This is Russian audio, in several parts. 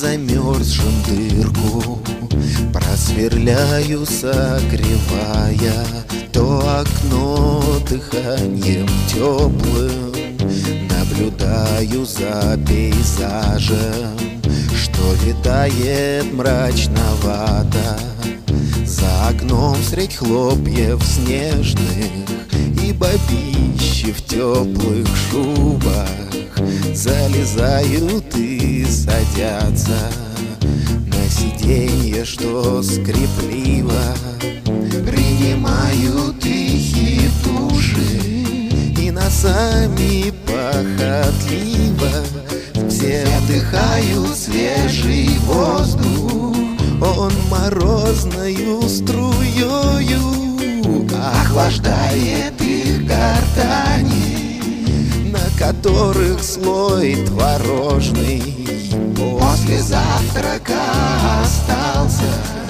замерзшим дырку просверляю, согревая то окно дыханием теплым. Наблюдаю за пейзажем, что витает мрачновато за окном средь хлопьев снежных. И бабищи в теплых шубах залезают и садятся на сиденье, что скрипливо принимают их души и носами похотливо все вдыхают свежий воздух. Он морозною струёю охлаждает их гортани, на которых слой творожный после завтрака остался.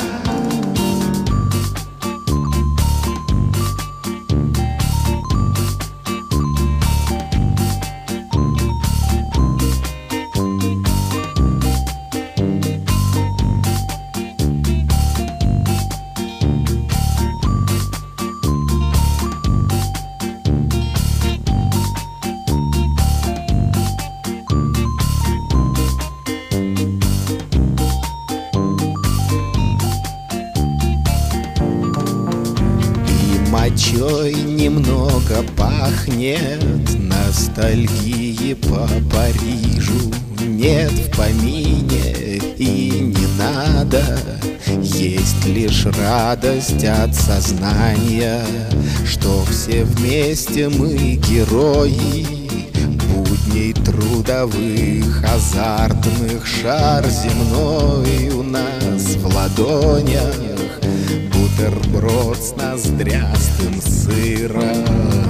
Мочой немного пахнет ностальгии по Парижу. Нет в помине и не надо, есть лишь радость от сознания, что все вместе мы герои будней трудовых, азартных. Шар земной у нас в ладонях, бутерброд с ноздрястым сыром.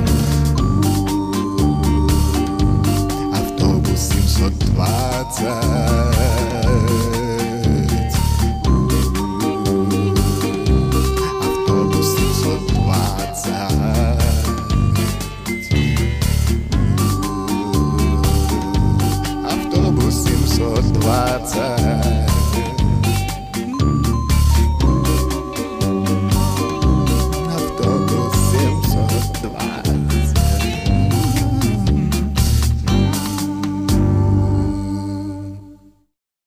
Автобус 720. Автобус 720. Автобус 720.